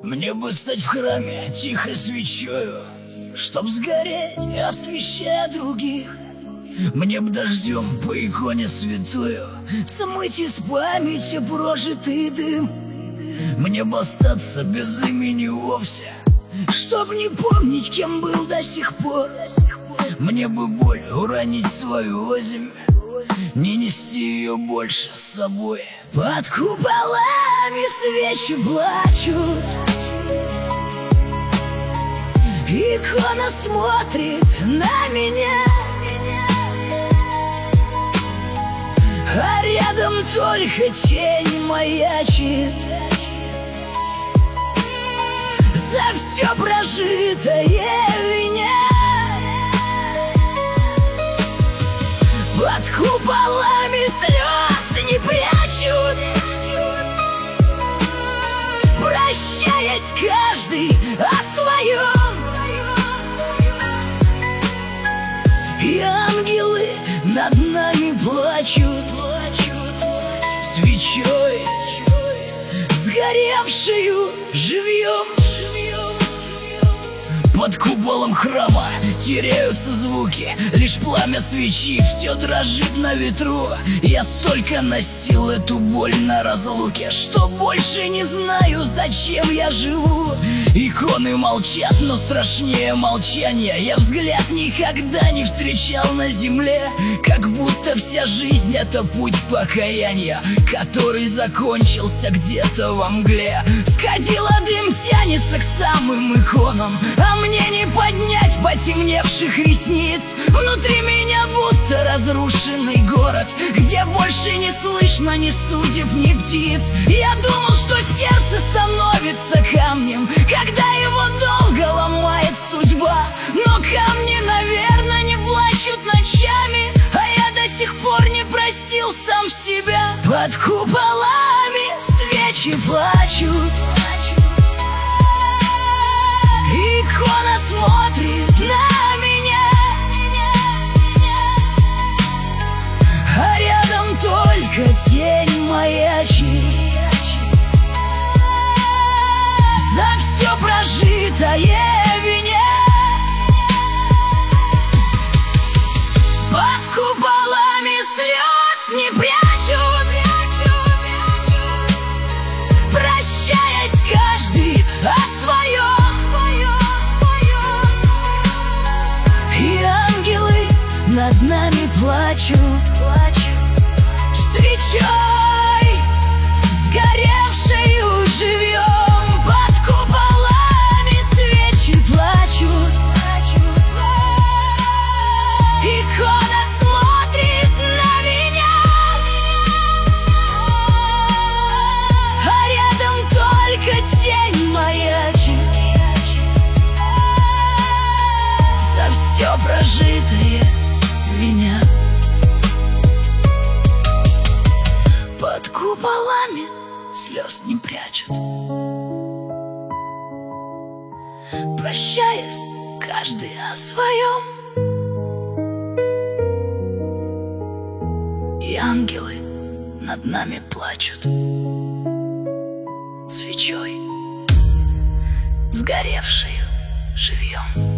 Мне бы стать в храме тихой свечою, чтоб сгореть, освещая других. Мне б дождем по иконе святую смыть из памяти прожитый дым. Мне б остаться без имени вовсе, чтоб не помнить, кем был до сих пор. Мне бы боль уронить свою озимь, не нести ее больше с собой. Под куполами свечи плачут, икона смотрит на меня, а рядом только тень маячит. За все прожитое виня. Под куполами слез не прячут, прощаясь каждый о своем. И ангелы над нами плачут свечой, сгоревшую живьем. Под куполом храма теряются звуки, лишь пламя свечи все дрожит на ветру. Я столько носил эту боль на разлуке, что больше не знаю, зачем я живу. Иконы молчат, но страшнее молчания я взгляд никогда не встречал на земле. Как будто вся жизнь — это путь покаяния, который закончился где-то во мгле. С кадила дым тянется к самым иконам, а мне не поднять потемневших ресниц. Внутри меня будто разрушенный город, где больше не слышно ни судеб, ни птиц. Я думал, что сердце становится камнем, когда его долго ломает судьба. Но камни, наверное, не плачут ночами, а я до сих пор не простил сам себя. Под куполами свечи плачут, икона смотрит на меня, а рядом только тень маячит. За все прожитое виня. Под куполами слез не прячут, прощаясь каждый о своем. И ангелы над нами плачут свечой, сгоревшую живьем. Под куполами свечи плачут, икона смотрит на меня, а рядом только тень маячит. За все прожитое виня. Под куполами слез не прячут, прощаясь каждый о своем. И ангелы над нами плачут свечой, сгоревшую живьем.